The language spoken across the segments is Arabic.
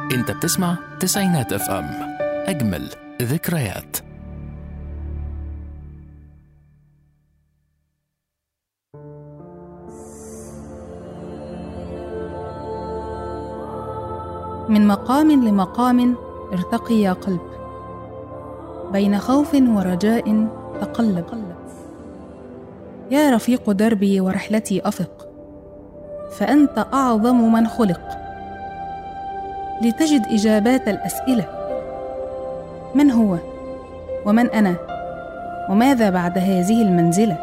انت بتسمع تسعينات اف ام، اجمل ذكريات. من مقام لمقام ارتقي يا قلب، بين خوف ورجاء تقلب. يا رفيق دربي ورحلتي أفق، فأنت أعظم من خلق لتجد إجابات الأسئلة. من هو ومن أنا وماذا بعد هذه المنزلة؟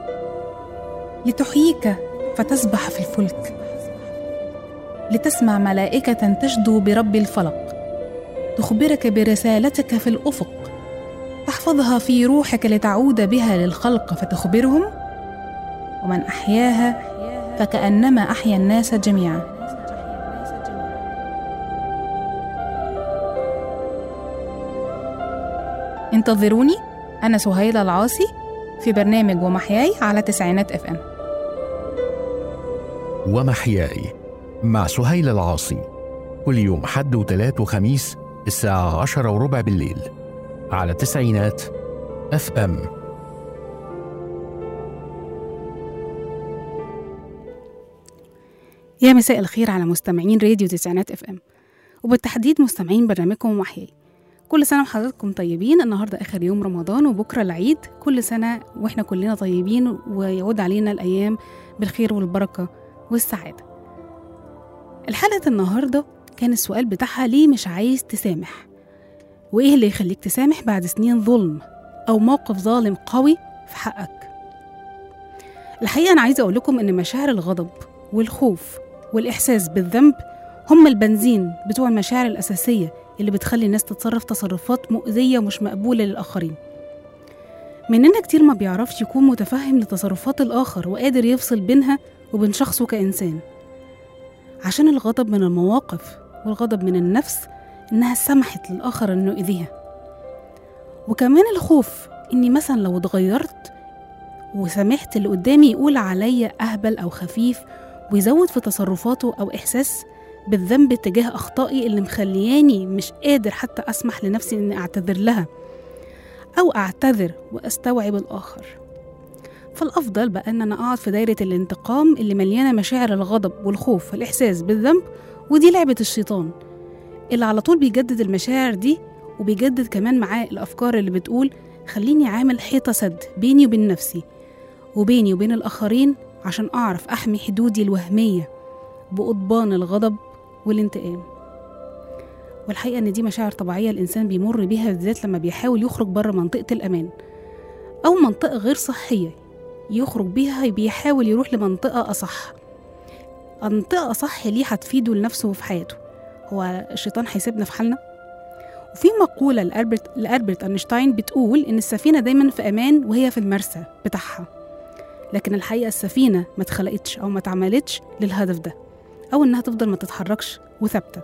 لتحييك فتسبح في الفلك، لتسمع ملائكة تجدو برب الفلق تخبرك برسالتك في الأفق، تحفظها في روحك لتعود بها للخلق فتخبرهم. ومن أحياها فكأنما أحيا الناس جميعا. انتظروني، أنا سهيلة العاصي في برنامج ومحياي على تسعينات اف ام. ومحياي مع سهيلة العاصي، كل يوم حد وثلاث وخميس الساعة 10:15 بالليل على تسعينات اف ام. يا مساء الخير على مستمعين راديو تسعينات اف ام، وبالتحديد مستمعين برنامجكم ومحياي. كل سنة وحضراتكم طيبين. النهاردة آخر يوم رمضان وبكرة العيد. كل سنة وإحنا كلنا طيبين ويعود علينا الأيام بالخير والبركة والسعادة. الحلقة النهاردة كان السؤال بتاعها: ليه مش عايز تسامح؟ وإيه اللي يخليك تسامح بعد سنين ظلم أو موقف ظالم قوي في حقك؟ الحقيقة أنا عايزة أقول لكم إن مشاعر الغضب والخوف والإحساس بالذنب هم البنزين بتوع المشاعر الأساسية اللي بتخلي الناس تتصرف تصرفات مؤذية ومش مقبولة للآخرين. مننا كتير ما بيعرفش يكون متفهم لتصرفات الآخر وقادر يفصل بينها وبين شخصه كإنسان، عشان الغضب من المواقف والغضب من النفس إنها سمحت للآخر إنه يؤذيها، وكمان الخوف إني مثلا لو اتغيرت وسمحت اللي قدامي يقول عليا أهبل أو خفيف ويزود في تصرفاته، أو إحساس بالذنب تجاه أخطائي اللي مخلياني مش قادر حتى أسمح لنفسي إني أعتذر لها أو أعتذر وأستوعب الآخر. فالأفضل بقى أن أنا أقعد في دايرة الانتقام اللي مليانة مشاعر الغضب والخوف والإحساس بالذنب، ودي لعبة الشيطان اللي على طول بيجدد المشاعر دي، وبيجدد كمان معاه الأفكار اللي بتقول خليني عامل حيطة سد بيني وبين نفسي وبيني وبين الآخرين عشان أعرف أحمي حدودي الوهمية بقضبان الغضب والانتقام. والحقيقة إن دي مشاعر طبيعية الإنسان بيمر بيها، بالذات لما بيحاول يخرج بره منطقة الأمان أو منطقة غير صحية يخرج بيها، بيحاول يروح لمنطقة أصح. منطقة أصح ليه هتفيده لنفسه وفي حياته. هو الشيطان هيسيبنا في حالنا؟ وفي مقولة لألبرت أينشتاين بتقول إن السفينة دايما في أمان وهي في المرسى بتاعها، لكن الحقيقة السفينة ما اتخلقتش أو ما اتعملتش للهدف ده، أو إنها تفضل ما تتحركش وثابتة.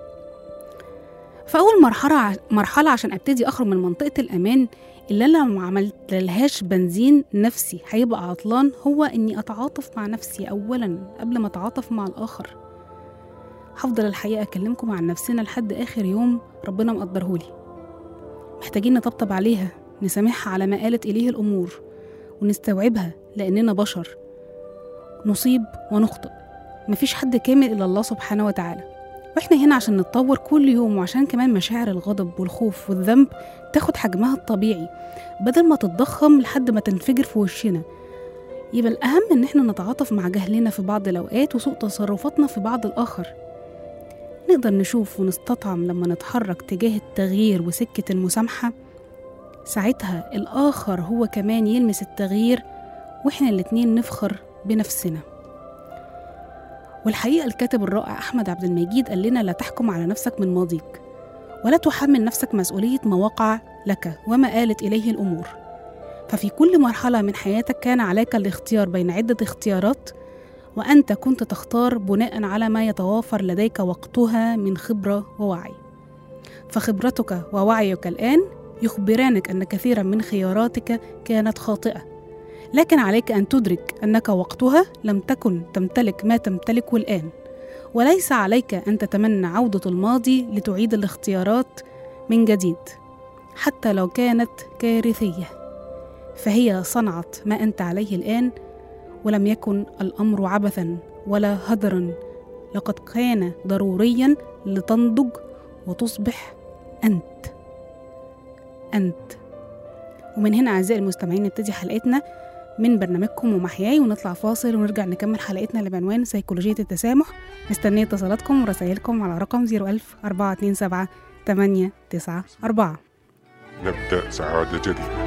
فأول مرحلة عشان أبتدي أخرج من منطقة الأمان اللي أنا ما عملت لهاش بنزين نفسي هيبقى عطلان، هو إني أتعاطف مع نفسي أولا قبل ما أتعاطف مع الآخر. هفضل الحقيقة أكلمكم عن نفسنا لحد آخر يوم ربنا مقدرهولي. محتاجين نطبطب عليها، نسامحها على ما قالت إليه الأمور، ونستوعبها لأننا بشر نصيب ونخطئ. مفيش حد كامل إلا الله سبحانه وتعالى، وإحنا هنا عشان نتطور كل يوم، وعشان كمان مشاعر الغضب والخوف والذنب تاخد حجمها الطبيعي بدل ما تتضخم لحد ما تنفجر في وشنا. يبقى الأهم إن إحنا نتعاطف مع جهلنا في بعض الأوقات وسوء تصرفاتنا في بعض الآخر. نقدر نشوف ونستطعم لما نتحرك تجاه التغيير وسكة المسامحة، ساعتها الآخر هو كمان يلمس التغيير، وإحنا الاتنين نفخر بنفسنا. والحقيقة الكاتب الرائع أحمد عبد المجيد قال لنا: لا تحكم على نفسك من ماضيك، ولا تحمل نفسك مسؤولية ما وقع لك وما آلت إليه الأمور. ففي كل مرحلة من حياتك كان عليك الاختيار بين عدة اختيارات، وأنت كنت تختار بناء على ما يتوافر لديك وقتها من خبرة ووعي. فخبرتك ووعيك الآن يخبرانك أن كثيرا من خياراتك كانت خاطئة، لكن عليك أن تدرك أنك وقتها لم تكن تمتلك ما تمتلكه الآن، وليس عليك أن تتمنى عودة الماضي لتعيد الاختيارات من جديد حتى لو كانت كارثية، فهي صنعت ما أنت عليه الآن، ولم يكن الأمر عبثا ولا هدرا، لقد كان ضروريا لتنضج وتصبح أنت. ومن هنا أعزائي المستمعين نبتدي حلقتنا من برنامجكم ومحياي، ونطلع فاصل ونرجع نكمل حلقتنا اللي بعنوان سيكولوجية التسامح. مستنية اتصالاتكم ورسائلكم على رقم 01000 427 894. نبدأ سعادة جديدة.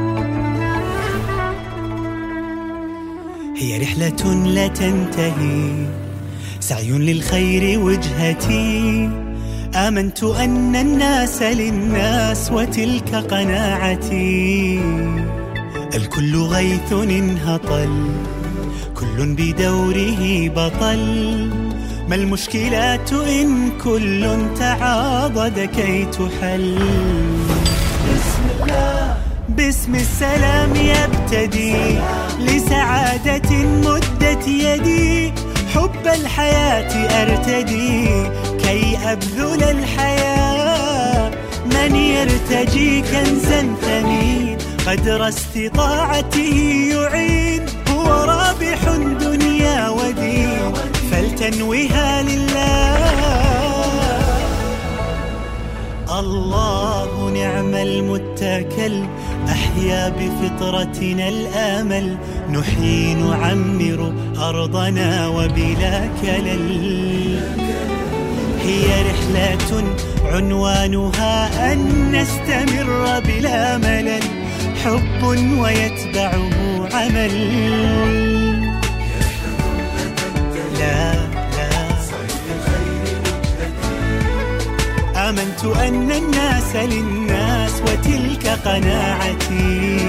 هي رحلة لا تنتهي، سعي للخير وجهتي، آمنت أن الناس للناس وتلك قناعتي، الكل غيث انهطل، كل بدوره بطل، ما المشكلات إن كل تعاضد كي تحل. بسم الله باسم السلام يبتدي، لسعادة مدت يدي، حب الحياة أرتدي، كي أبذل الحياة، من يرتجي كنزا ثمين، قدر استطاعته يعين، هو رابح دنيا ودين، فلتنوها لله. الله نعم المتكل، أحيا بفطرتنا الآمل، نحيي نعمر أرضنا وبلا كلل. هي رحلة عنوانها أن نستمر بلا ملل، حب ويتبعه عمل. لا آمنت أن الناس للناس وتلك قناعتي.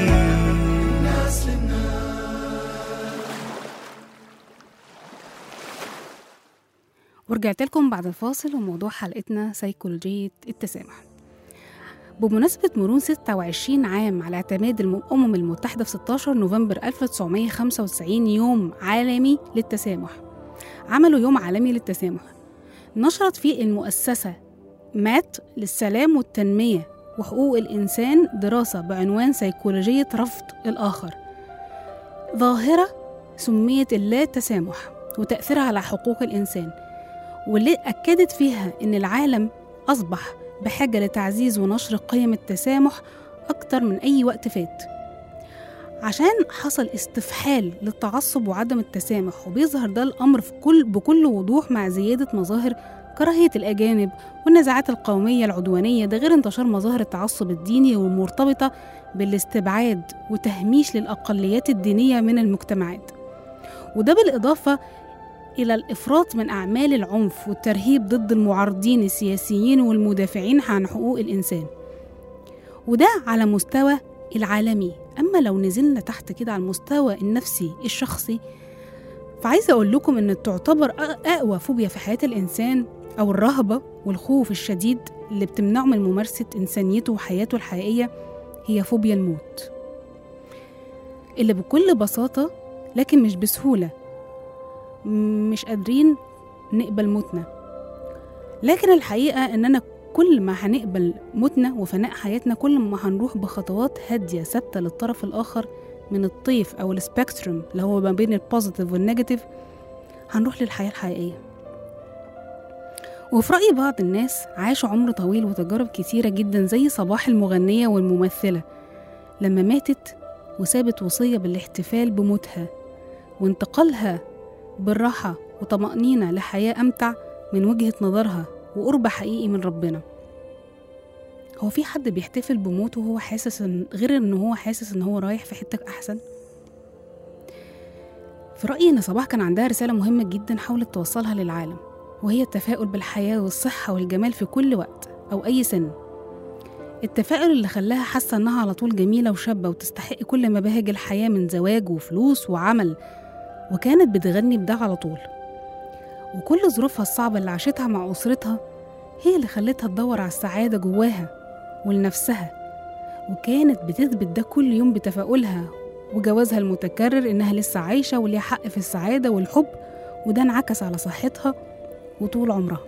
ورجعت لكم بعد الفاصل، وموضوع حلقتنا سيكولوجية التسامح. بمناسبة مرور 26 عام على اعتماد الأمم المتحدة في 16 نوفمبر 1995 يوم عالمي للتسامح، عملوا يوم عالمي للتسامح نشرت فيه المؤسسة مات للسلام والتنمية وحقوق الإنسان دراسة بعنوان سيكولوجية رفض الآخر، ظاهرة سميت اللا تسامح وتأثيرها على حقوق الإنسان، واللي أكدت فيها إن العالم أصبح بحاجة لتعزيز ونشر قيم التسامح أكتر من أي وقت فات، عشان حصل استفحال للتعصب وعدم التسامح، وبيظهر ده الأمر بكل وضوح مع زيادة مظاهر كراهية الأجانب والنزاعات القومية العدوانية، ده غير انتشار مظاهر التعصب الديني والمرتبطة بالاستبعاد وتهميش للأقليات الدينية من المجتمعات، وده بالإضافة إلى الإفراط من أعمال العنف والترهيب ضد المعارضين السياسيين والمدافعين عن حقوق الإنسان، وده على مستوى العالمي. أما لو نزلنا تحت كده على المستوى النفسي الشخصي، فعايزة أقول لكم إن تعتبر أقوى فوبيا في حياة الإنسان أو الرهبة والخوف الشديد اللي بتمنعه من ممارسة إنسانيته وحياته الحقيقية هي فوبيا الموت، اللي بكل بساطة لكن مش بسهولة مش قادرين نقبل موتنا، لكن الحقيقة إننا كل ما هنقبل موتنا وفناء حياتنا كل ما هنروح بخطوات هادية ثابتة للطرف الآخر من الطيف أو السبيكتروم اللي هو ما بين البوزيتيف والنيجاتيف، هنروح للحياة الحقيقية. وفي رأي بعض الناس عاشوا عمر طويل وتجارب كتيرة جدا، زي صباح المغنية والممثلة لما ماتت وسابت وصية بالاحتفال بموتها وانتقالها بالراحة وطمأنينة لحياة أمتع من وجهة نظرها وقرب حقيقي من ربنا. هو في حد بيحتفل بموته وهو حاسس غير إنه هو حاسس إن هو رايح في حتة أحسن؟ في رأيي إن صباح كان عندها رسالة مهمة جدا حاولت توصلها للعالم، وهي التفاؤل بالحياة والصحة والجمال في كل وقت أو أي سن. التفاؤل اللي خلاها حاسة إنها على طول جميلة وشابة وتستحق كل مباهج الحياة من زواج وفلوس وعمل، وكانت بتغني بده على طول. وكل ظروفها الصعبة اللي عاشتها مع أسرتها هي اللي خلتها تدور على السعادة جواها ولنفسها، وكانت بتثبت ده كل يوم بتفاؤلها وجوازها المتكرر إنها لسه عايشة وليها حق في السعادة والحب، وده انعكس على صحتها وطول عمرها.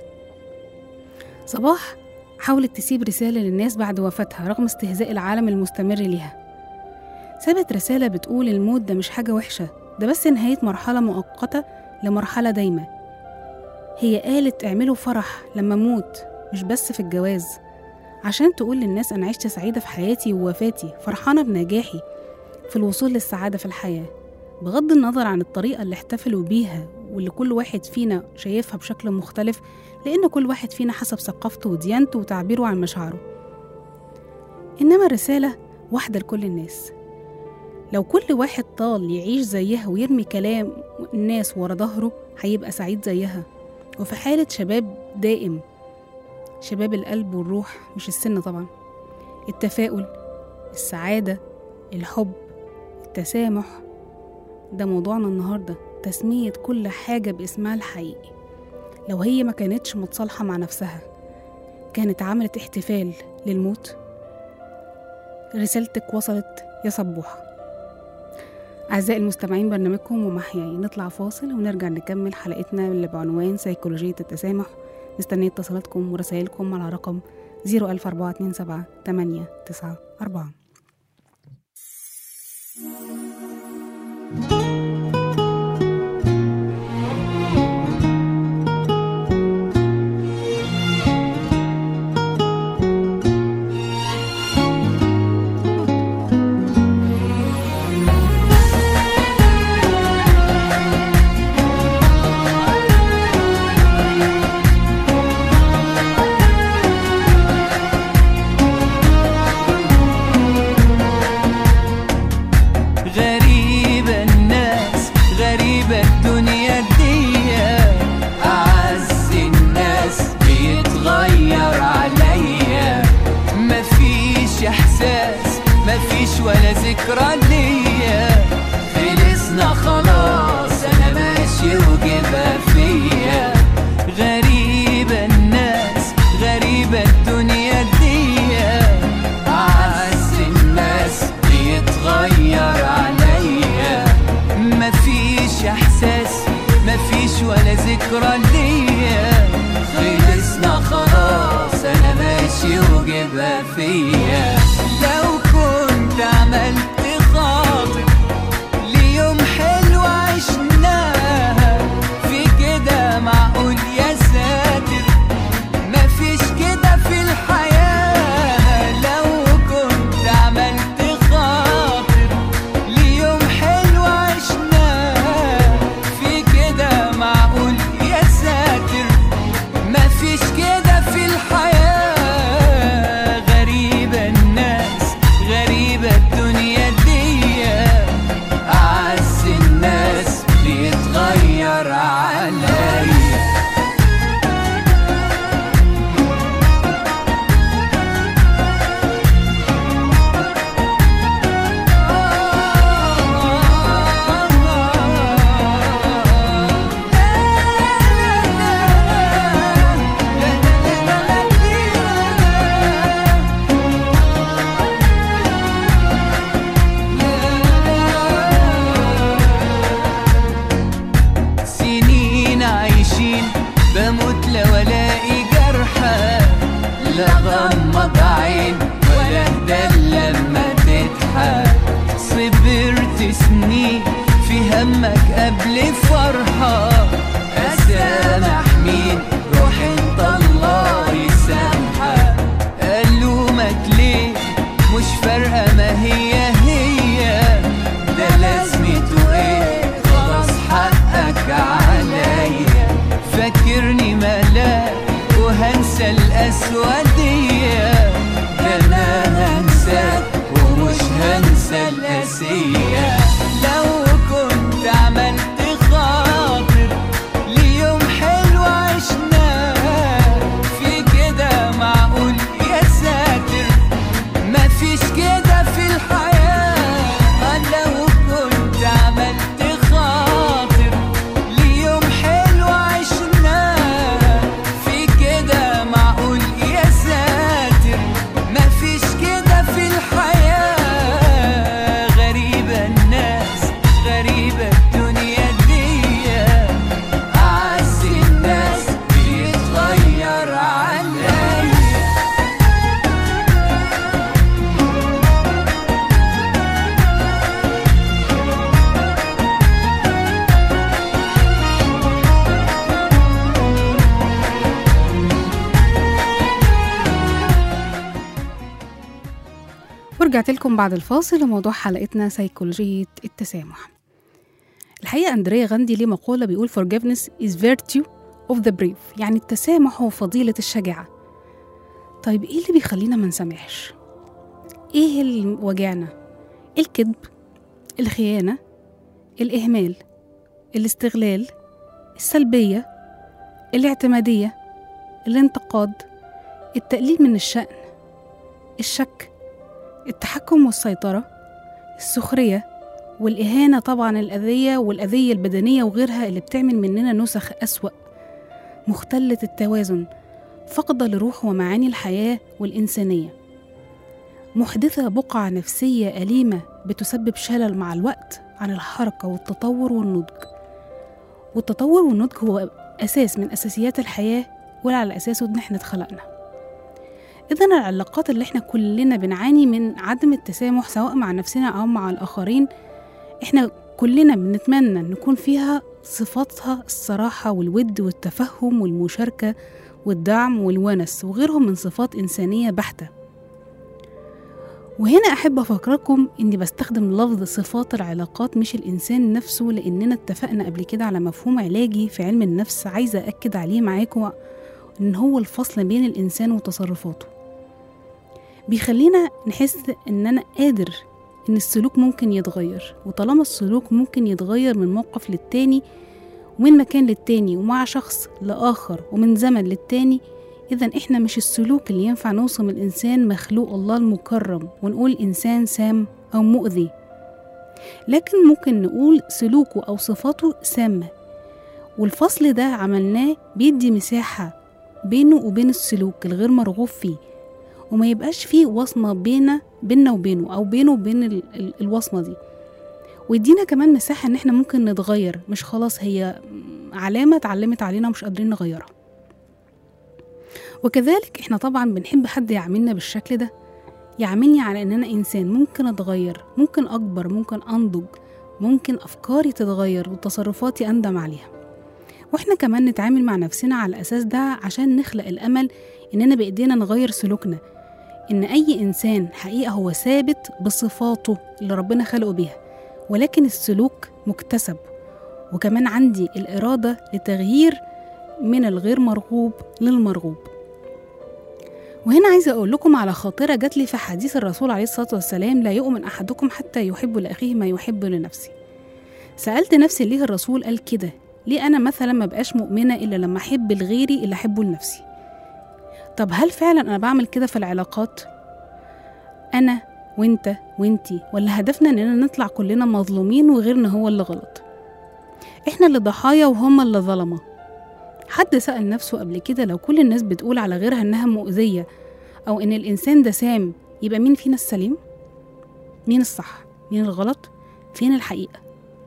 صباح حاولت تسيب رسالة للناس بعد وفاتها رغم استهزاء العالم المستمر ليها. سابت رسالة بتقول الموت ده مش حاجة وحشة، ده بس نهاية مرحلة مؤقتة لمرحلة دايمة. هي قالت اعملوا فرح لما اموت، مش بس في الجواز، عشان تقول للناس أنا عشت سعيدة في حياتي ووفاتي، فرحانة بنجاحي في الوصول للسعادة في الحياة، بغض النظر عن الطريقة اللي احتفلوا بيها واللي كل واحد فينا شايفها بشكل مختلف، لأن كل واحد فينا حسب ثقافته وديانته وتعبيره عن مشاعره. إنما الرسالة واحدة لكل الناس. لو كل واحد طال يعيش زيها ويرمي كلام الناس ورا ظهره هيبقى سعيد زيها، وفي حالة شباب دائم، شباب القلب والروح مش السن طبعا. التفاؤل، السعادة، الحب، التسامح، ده موضوعنا النهاردة، تسمية كل حاجة باسمها الحقيقي. لو هي ما كانتش متصالحة مع نفسها كانت عملت احتفال للموت. رسالتك وصلت يا صبوحة. أعزائي المستمعين، برنامجكم ومحياي، نطلع فاصل ونرجع نكمل حلقتنا اللي بعنوان سيكولوجية التسامح. مستنية اتصالاتكم ورسائلكم على رقم 01427 ولا ذكرى ليا، خلصنا خلاص أنا ماشي وجبها فيا. غريبة الناس، غريبة الدنيا دي، أعز الناس بيتغير عليا. مفيش إحساس، مفيش ولا ذكرى ليا، خلصنا خلاص أنا ماشي وجبها فيا. لو كنت عملت خاطر ليوم حلو عشناها، في كده معقول يا ساتر؟ مفيش كده في الحياة. لو كنت عملت خاطر ليوم حلو عشناها، في كده معقول يا ساتر؟ مفيش كده في الحياة. غريبة الناس، غريبة الدنيا دي، أعز الناس بيتغير عليا. سنين عايشين بموت لو الاقي جرحى، لا غمض عين ولا اهدى لما تضحك. صبرت سنين في همك قبل فرحة، اسامح مين؟ روح انت الله يسامحك. الومك ليه؟ مش فارقة ما هي هي، ده لازمته ايه؟ خلاص حقك عليا. فاكرني ملاك وهنسى الأسودية، ده أنا هنساك ومش هنسى القاسية. لو كنت عملت خاطر ورجعت لكم بعد الفاصل وموضوع حلقتنا سيكولوجية التسامح. الحقيقة أندريا غاندي ليه مقولة بيقول forgiveness is virtue of the brave، يعني التسامح هو فضيلة الشجاعة. طيب إيه اللي بيخلينا ما نسامحش؟ إيه اللي وجعنا؟ الكذب، الخيانة، الإهمال، الاستغلال، السلبية، الاعتمادية، الانتقاد، التقليل من الشأن، الشك، التحكم والسيطرة، السخرية والإهانة، طبعا الأذية البدنية وغيرها اللي بتعمل مننا نسخ أسوأ، مختلة التوازن، فقدة لروح ومعاني الحياة والإنسانية، محدثة بقعة نفسية أليمة بتسبب شلل مع الوقت عن الحركة والتطور والنضج. والتطور والنضج هو أساس من أساسيات الحياة، ولا على أساسه إن احنا اتخلقنا. إذن العلاقات اللي احنا كلنا بنعاني من عدم التسامح سواء مع نفسنا أو مع الآخرين، احنا كلنا بنتمنى نكون فيها صفاتها الصراحة والود والتفهم والمشاركة والدعم والونس وغيرهم من صفات إنسانية بحتة. وهنا أحب أفكركم إني بستخدم لفظ صفات العلاقات مش الإنسان نفسه، لأننا اتفقنا قبل كده على مفهوم علاجي في علم النفس عايزة أكد عليه معاكم، إن هو الفصل بين الإنسان وتصرفاته. بيخلينا نحس إن أنا قادر إن السلوك ممكن يتغير، وطالما السلوك ممكن يتغير من موقف للتاني ومن مكان للتاني ومع شخص لآخر ومن زمن للتاني، إذن إحنا مش السلوك اللي ينفع نوصم الإنسان مخلوق الله المكرم ونقول إنسان سام أو مؤذي، لكن ممكن نقول سلوكه أو صفاته سامة. والفصل ده عملناه بيدي مساحة بينه وبين السلوك الغير مرغوب فيه، وما يبقاش فيه وصمة بيننا وبينه أو بينه وبين الوصمة دي، ويدينا كمان مساحة إن إحنا ممكن نتغير، مش خلاص هي علامة اتعلمت علينا ومش قادرين نغيرها. وكذلك إحنا طبعا بنحب حد يعاملنا بالشكل ده، يعاملني على إن أنا إنسان ممكن أتغير، ممكن أكبر، ممكن أنضج، ممكن أفكاري تتغير وتصرفاتي أندم عليها. وإحنا كمان نتعامل مع نفسنا على الأساس ده عشان نخلق الأمل إننا بإيدينا نغير سلوكنا، إن أي إنسان حقيقة هو ثابت بصفاته اللي ربنا خلقه بيها، ولكن السلوك مكتسب، وكمان عندي الإرادة لتغيير من الغير مرغوب للمرغوب. وهنا عايزة أقول لكم على خاطرة جات لي في حديث الرسول عليه الصلاة والسلام: لا يؤمن أحدكم حتى يحب لأخيه ما يحب لنفسه. سألت نفسي ليه الرسول قال كده؟ ليه أنا مثلا ما بقاش مؤمنة إلا لما أحب لغيري اللي أحبه لنفسي؟ طب هل فعلا أنا بعمل كده في العلاقات؟ أنا وإنت وإنتي، ولا هدفنا إننا نطلع كلنا مظلومين وغيرنا هو اللي غلط؟ إحنا اللي ضحايا وهم اللي ظلمة. حد سأل نفسه قبل كده لو كل الناس بتقول على غيرها إنها مؤذية أو إن الإنسان ده سام، يبقى مين فينا السليم؟ مين الصح؟ مين الغلط؟ فين الحقيقة؟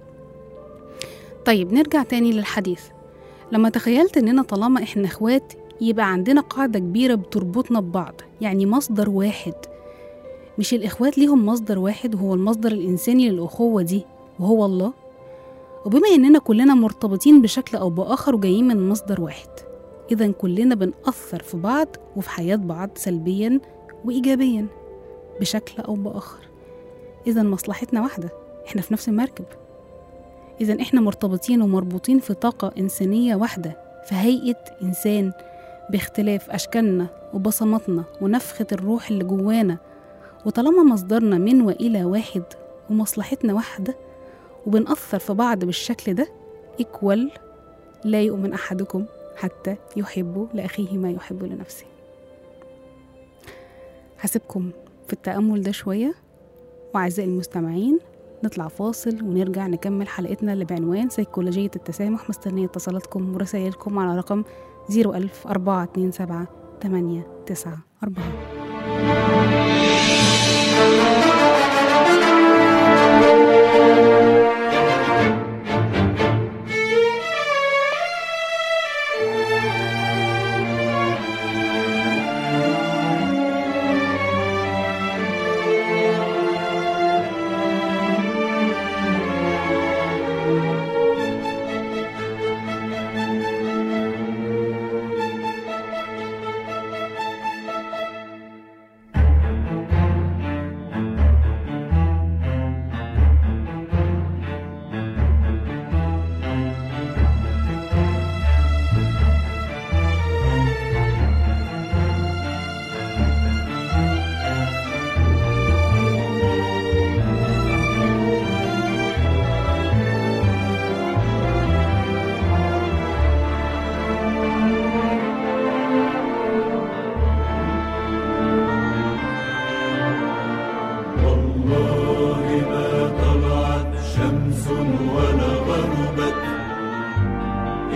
طيب نرجع تاني للحديث. لما تخيلت إننا طالما إحنا إخوات يبقى عندنا قاعدة كبيرة بتربطنا ببعض، يعني مصدر واحد. مش الإخوات ليهم مصدر واحد وهو المصدر الإنساني للأخوة دي وهو الله؟ وبما إننا كلنا مرتبطين بشكل أو بآخر وجايين من مصدر واحد، إذن كلنا بنأثر في بعض وفي حياة بعض سلبيا وإيجابيا بشكل أو بآخر. إذن مصلحتنا واحدة، إحنا في نفس المركب. إذن إحنا مرتبطين ومربوطين في طاقة إنسانية واحدة، في هيئة إنسان باختلاف أشكالنا وبصماتنا ونفخة الروح اللي جوانا. وطالما مصدرنا من وإلى واحد ومصلحتنا واحدة وبنأثر في بعض بالشكل ده، إكوال لا يؤمن أحدكم حتى يحب لأخيه ما يحب لنفسه. هسيبكم في التأمل ده شوية، وأعزائي المستمعين نطلع فاصل ونرجع نكمل حلقتنا اللي بعنوان سيكولوجية التسامح. مستنية اتصالاتكم ورسائلكم على رقم 004277894.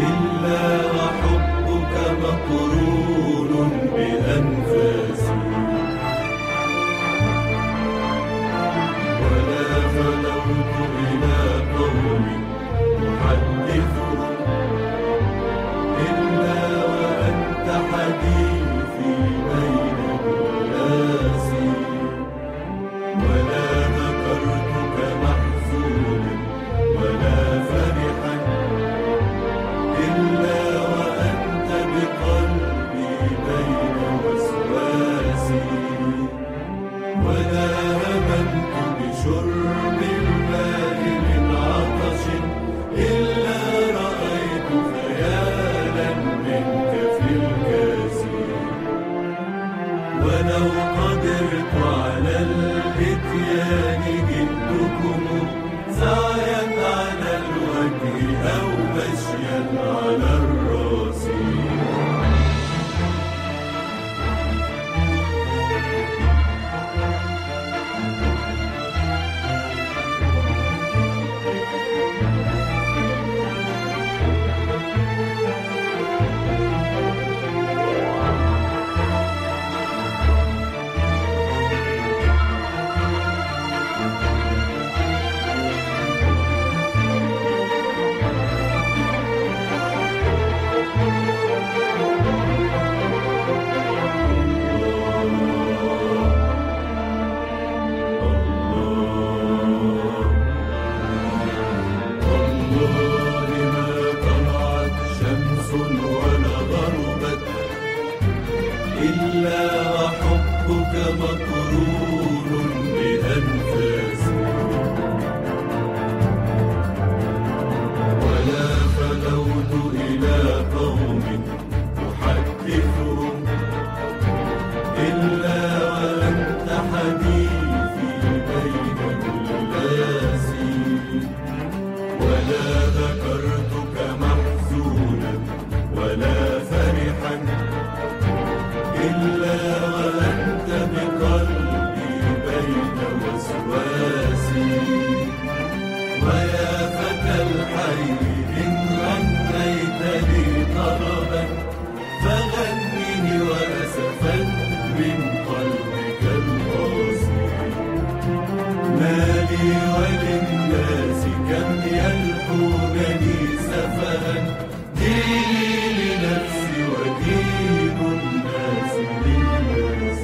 إلا وحبك مقرون بأنفاسي ولا خلوت إلى قوم أحدثهم إلا وأنت حديثي بين الناس ولا ذكرتك محزونا ولا فرحا إلا وأنت بقلبي بين وسواسي ولا هممت بشرب الماء من عطش إلا رأيت خيالا منك في الكاس ولو قدرت على الإتيان جئتكم سعيا على الوجه أو مشيا على الراس إلا وحبك مقرون بأنفاسي ولا خلوت إلى قوم أحدثهم إلا وأنت حديثي بين الناس ولا ذكرتك محزونا ولا فرحا إلا وأنت بقلبي بين وسواسي ويا فتى الحي إن غنيت لي طربا فغنني وأسفا من قلبك القاسي ما لي وللناس كم يلحونني سفها ديني لنفسي ودين الناس للناس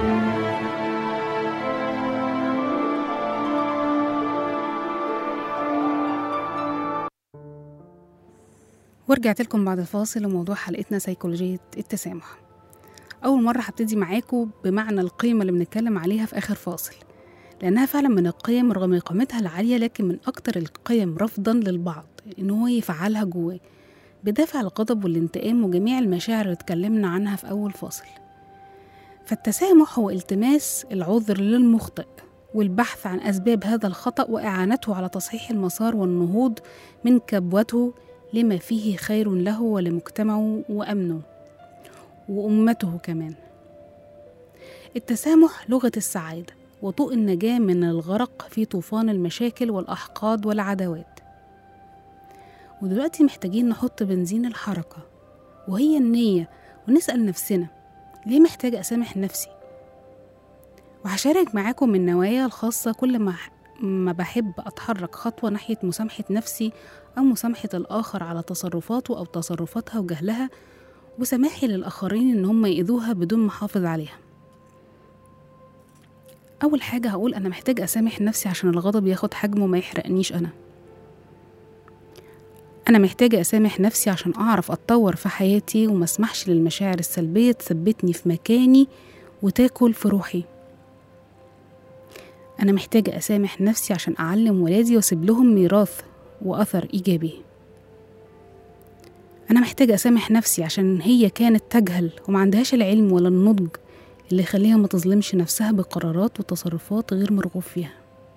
ورجعت لكم بعد الفاصل وموضوع حلقتنا سيكولوجية التسامح. أول مرة هبتدي معاكم بمعنى القيمة اللي بنتكلم عليها في آخر فاصل، لأنها فعلا من القيم رغم قيمتها العالية لكن من أكتر القيم رفضا للبعض إن هو يفعلها جواه بدافع الغضب والانتقام وجميع المشاعر اللي اتكلمنا عنها في أول فاصل. فالتسامح هو التماس العذر للمخطئ والبحث عن أسباب هذا الخطأ وإعانته على تصحيح المسار والنهوض من كبوته لما فيه خير له ولمجتمعه وأمنه وأمته كمان. التسامح لغة السعادة وطوق النجاة من الغرق في طوفان المشاكل والأحقاد والعداوات. ودلوقتي محتاجين نحط بنزين الحركة وهي النية ونسأل نفسنا ليه محتاجة أسامح نفسي؟ وهشارك معاكم من نوايا الخاصة كل ما بحب أتحرك خطوة ناحية مسامحة نفسي أو مسامحة الآخر على تصرفاته أو تصرفاتها وجهلها وسماحي للآخرين إن هم يأذوها بدون ما أحافظ عليها. أول حاجة هقول أنا محتاج أسامح نفسي عشان الغضب ياخد حجمه ما يحرقنيش. أنا محتاجة أسامح نفسي عشان أعرف أتطور في حياتي وما اسمحش للمشاعر السلبية تثبتني في مكاني وتاكل في روحي. أنا محتاجة أسامح نفسي عشان أعلم ولادي وأسيب لهم ميراث وأثر إيجابي. أنا محتاجة أسامح نفسي عشان هي كانت تجهل وما عندهاش العلم ولا النضج اللي يخليها ما تظلمش نفسها بقرارات وتصرفات غير مرغوب فيها.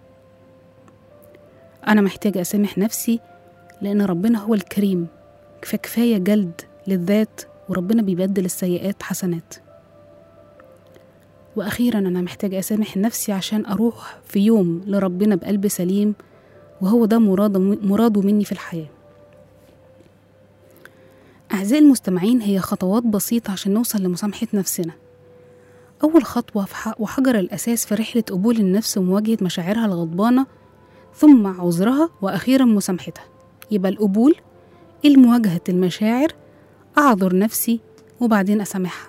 أنا محتاجة أسامح نفسي لأن ربنا هو الكريم، فكفاية جلد للذات وربنا بيبدل السيئات حسنات. وأخيرا أنا محتاجة أسامح نفسي عشان أروح في يوم لربنا بقلب سليم، وهو ده مراده مني في الحياة. أعزائي المستمعين، هي خطوات بسيطة عشان نوصل لمسامحة نفسنا. أول خطوة وحجر الأساس في رحلة قبول النفس ومواجهة مشاعرها الغضبانة، ثم عذرها، وأخيرا مسامحتها. يبقى القبول، المواجهة المشاعر، أعذر نفسي، وبعدين أسامحها.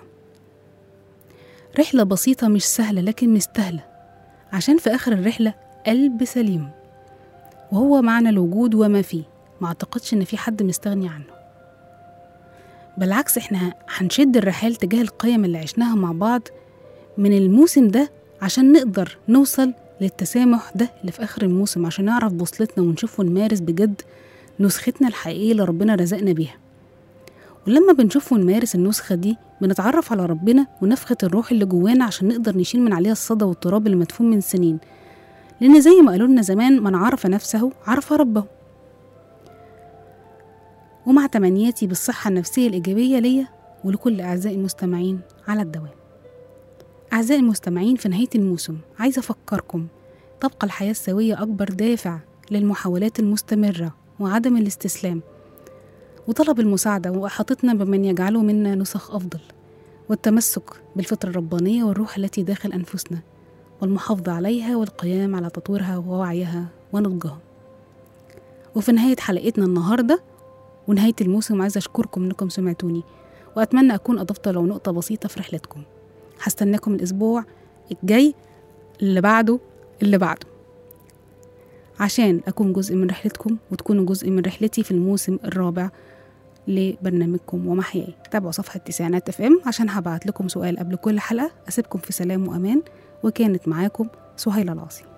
رحلة بسيطة مش سهلة لكن مستاهلة، عشان في آخر الرحلة قلب سليم، وهو معنى الوجود وما فيه. ما أعتقدش إن في حد مستغني عنه، بالعكس إحنا هنشد الرحال تجاه القيم اللي عشناها مع بعض من الموسم ده عشان نقدر نوصل للتسامح ده اللي في آخر الموسم، عشان نعرف بوصلتنا ونشوف ونمارس بجد نسختنا الحقيقية اللي ربنا رزقنا بيها. ولما بنشوف ونمارس النسخة دي بنتعرف على ربنا ونفخة الروح اللي جوانا عشان نقدر نشيل من عليها الصدى والتراب اللي مدفون من سنين، لأن زي ما قالوا لنا زمان: من عرف نفسه عرف ربه. ومع تمنياتي بالصحة النفسية الإيجابية ليا ولكل أعزائي المستمعين على الدوام. أعزائي المستمعين، في نهاية الموسم عايزة أفكركم تبقى الحياة السوية أكبر دافع للمحاولات المستمرة وعدم الاستسلام وطلب المساعدة وإحاطتنا بمن يجعله منا نسخ أفضل، والتمسك بالفطرة الربانية والروح التي داخل أنفسنا، والمحافظة عليها والقيام على تطويرها ووعيها ونضجها. وفي نهاية حلقتنا النهاردة ونهاية الموسم عايزة أشكركم إنكم سمعتوني، وأتمنى أكون أضفت لو نقطة بسيطة في رحلتكم. هستناكم الأسبوع الجاي اللي بعده عشان أكون جزء من رحلتكم وتكونوا جزء من رحلتي في الموسم الرابع لبرنامجكم ومحياي. تابعوا صفحة تسعينات FM عشان هبعت لكم سؤال قبل كل حلقة. أسيبكم في سلام وأمان، وكانت معاكم سهيلة العاصي.